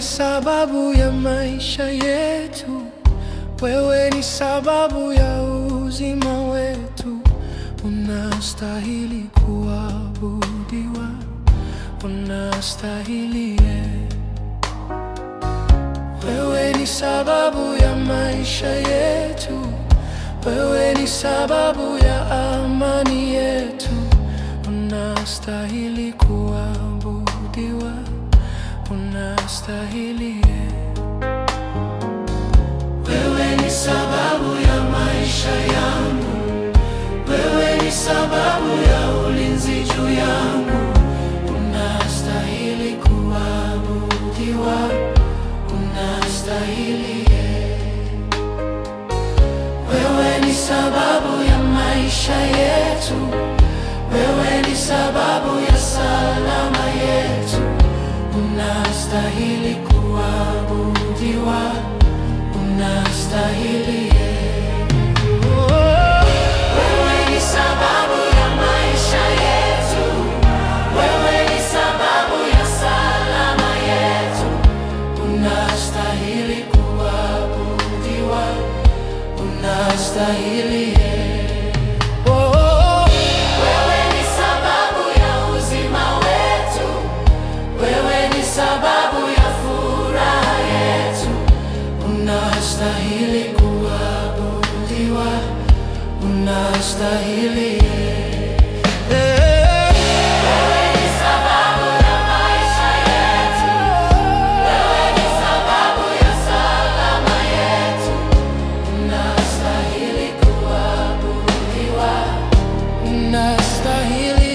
sababu ya maisha yetu, wewe ni sababu ya uzima wetu. Unastahili kuabudiwa, unastahili. Wewe ni sababu ya maisha yetu, wewe ni sababu ya amani yetu. Unastahili kuabudiwa, unastahili. Wewe ni sababu ya maisha yangu, wewe ni sababu ya ulinzi juu yangu. Unastahili kuabudiwa, unastahili. Wewe ni sababu ya maisha yetu, wewe ni sababu ya salama yetu. Unastahili kuabudiwa, unastahili. Wewe ni sababu ya maisha yetu, wewe ni sababu ya salama yetu. Unastahili kuabudiwa, unastahili. Sababu ya furaha yetu, unastahili kuabudiwa, unastahili. Wewe ni sababu ya maisha yetu, wewe ni sababu ya salama yetu. Unastahili kuabudiwa, unastahili.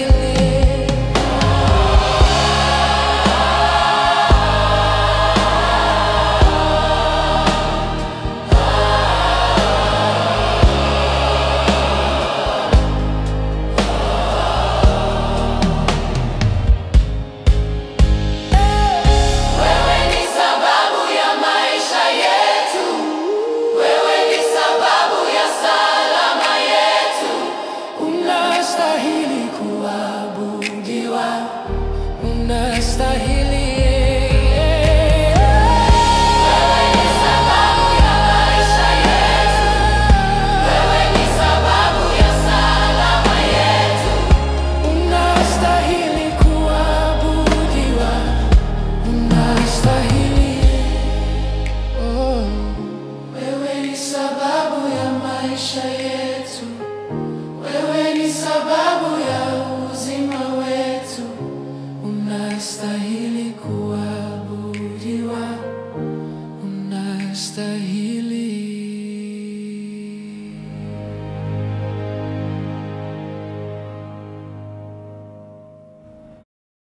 Unastahili kuabudiwa, unastahili. Wewe ni sababu ya maisha yetu, wewe ni sababu ya salama yetu. Unastahili kuabudiwa, unastahili. Wewe ni sababu ya maisha yetu, wewe ni sababu ya uzima wetu. Unastahili.